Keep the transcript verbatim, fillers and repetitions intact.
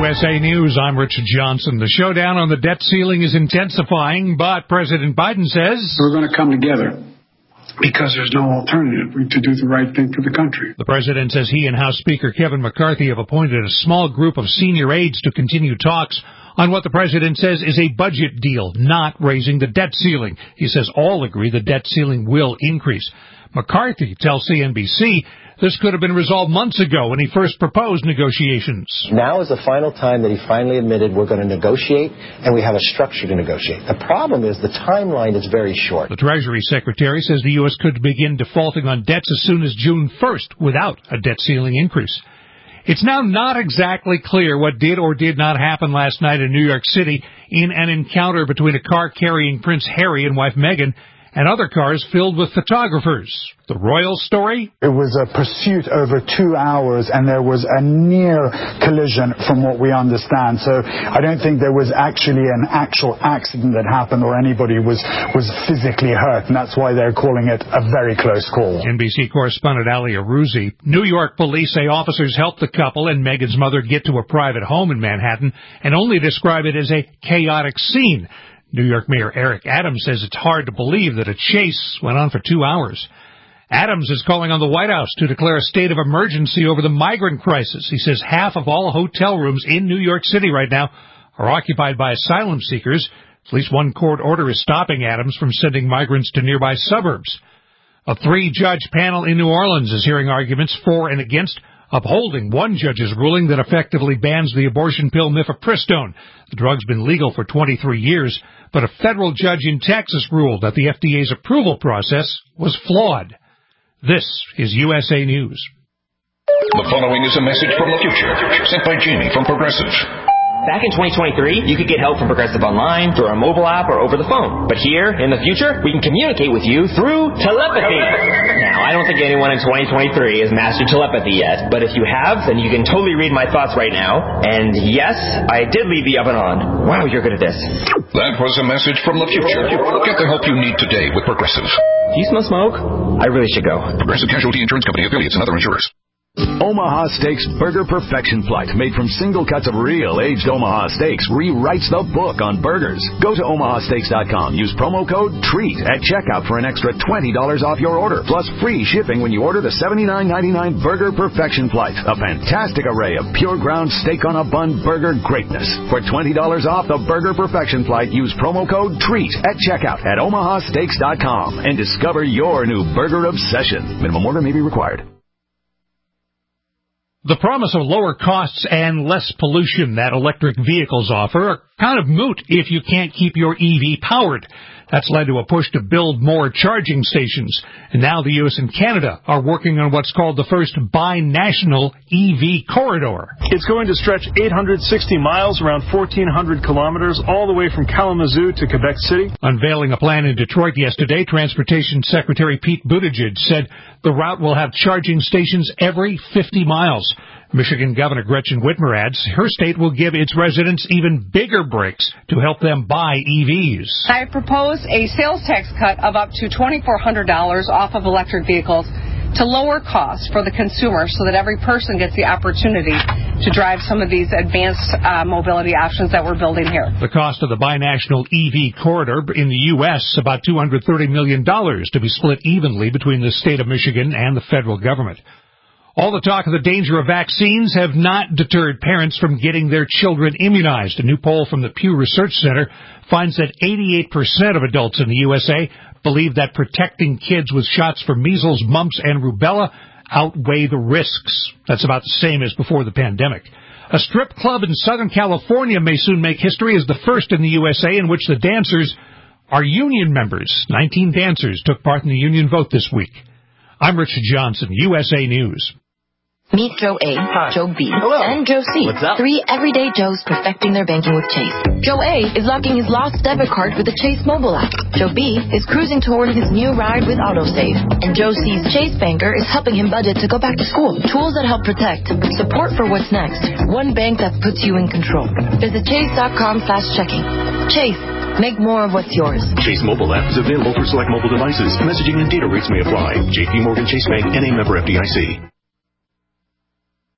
S A News, I'm Richard Johnson. The showdown on the debt ceiling is intensifying, but President Biden says we're going to come together because there's no alternative to do the right thing for the country. The president says he and House Speaker Kevin McCarthy have appointed a small group of senior aides to continue talks on what the president says is a budget deal, not raising the debt ceiling. He says all agree the debt ceiling will increase. McCarthy tells C N B C this could have been resolved months ago when he first proposed negotiations. Now is the final time that he finally admitted we're going to negotiate, and we have a structure to negotiate. The problem is the timeline is very short. The Treasury Secretary says the U S could begin defaulting on debts as soon as June first without a debt ceiling increase. It's now not exactly clear what did or did not happen last night in New York City in an encounter between a car carrying Prince Harry and wife Meghan and other cars filled with photographers. The royal story? It was a pursuit over two hours, and there was a near collision from what we understand. So I don't think there was actually an actual accident that happened or anybody was, was physically hurt, and that's why they're calling it a very close call. N B C correspondent Ali Arouzi. New York police say officers helped the couple and Meghan's mother get to a private home in Manhattan and only describe it as a chaotic scene. New York Mayor Eric Adams says it's hard to believe that a chase went on for two hours. Adams is calling on the White House to declare a state of emergency over the migrant crisis. He says half of all hotel rooms in New York City right now are occupied by asylum seekers. At least one court order is stopping Adams from sending migrants to nearby suburbs. A three-judge panel in New Orleans is hearing arguments for and against upholding one judge's ruling that effectively bans the abortion pill mifepristone. The drug's been legal for twenty-three years, but a federal judge in Texas ruled that the F D A's approval process was flawed. This is U S A News. The following is a message from the future, sent by Jamie from Progressive. Back in twenty twenty-three, you could get help from Progressive online, through our mobile app, or over the phone. But here, in the future, we can communicate with you through telepathy. Now, I don't think anyone in twenty twenty-three has mastered telepathy yet, but if you have, then you can totally read my thoughts right now. And yes, I did leave the oven on. Wow, you're good at this. That was a message from the future. Get the help you need today with Progressive. Do you smell smoke? I really should go. Progressive Casualty Insurance Company, affiliates, and other insurers. Omaha Steaks Burger Perfection Plate, made from single cuts of real aged Omaha steaks, rewrites the book on burgers. Go to omaha steaks dot com. Use promo code TREAT at checkout for an extra twenty dollars off your order, plus free shipping when you order the seventy-nine ninety-nine Burger Perfection Plate. A fantastic array of pure ground steak on a bun burger greatness. For twenty dollars off the Burger Perfection Plate, use promo code TREAT at checkout at omaha steaks dot com and discover your new burger obsession. Minimum order may be required. The promise of lower costs and less pollution that electric vehicles offer are kind of moot if you can't keep your E V powered. That's led to a push to build more charging stations. And now the U S and Canada are working on what's called the first bi-national E V corridor. It's going to stretch eight hundred sixty miles, around fourteen hundred kilometers, all the way from Kalamazoo to Quebec City. Unveiling a plan in Detroit yesterday, Transportation Secretary Pete Buttigieg said the route will have charging stations every fifty miles. Michigan Governor Gretchen Whitmer adds her state will give its residents even bigger breaks to help them buy E Vs. I propose a sales tax cut of up to twenty-four hundred dollars off of electric vehicles to lower costs for the consumer so that every person gets the opportunity to drive some of these advanced uh, mobility options that we're building here. The cost of the binational E V corridor in the U S, about two hundred thirty million dollars, to be split evenly between the state of Michigan and the federal government. All the talk of the danger of vaccines have not deterred parents from getting their children immunized. A new poll from the Pew Research Center finds that eighty-eight percent of adults in the U S A believe that protecting kids with shots for measles, mumps, and rubella outweigh the risks. That's about the same as before the pandemic. A strip club in Southern California may soon make history as the first in the U S A in which the dancers are union members. nineteen dancers took part in the union vote this week. I'm Richard Johnson, U S A News. Meet Joe A, Hi. Joe B, Hello. and Joe C. What's up? Three everyday Joes perfecting their banking with Chase. Joe A is locking his lost debit card with the Chase mobile app. Joe B is cruising toward his new ride with AutoSave. And Joe C's Chase banker is helping him budget to go back to school. Tools that help protect. Support for what's next. One bank that puts you in control. Visit chase dot com slash checking. Chase. Make more of what's yours. Chase mobile app is available for select mobile devices. Messaging and data rates may apply. J P Morgan Chase Bank, N A member F D I C.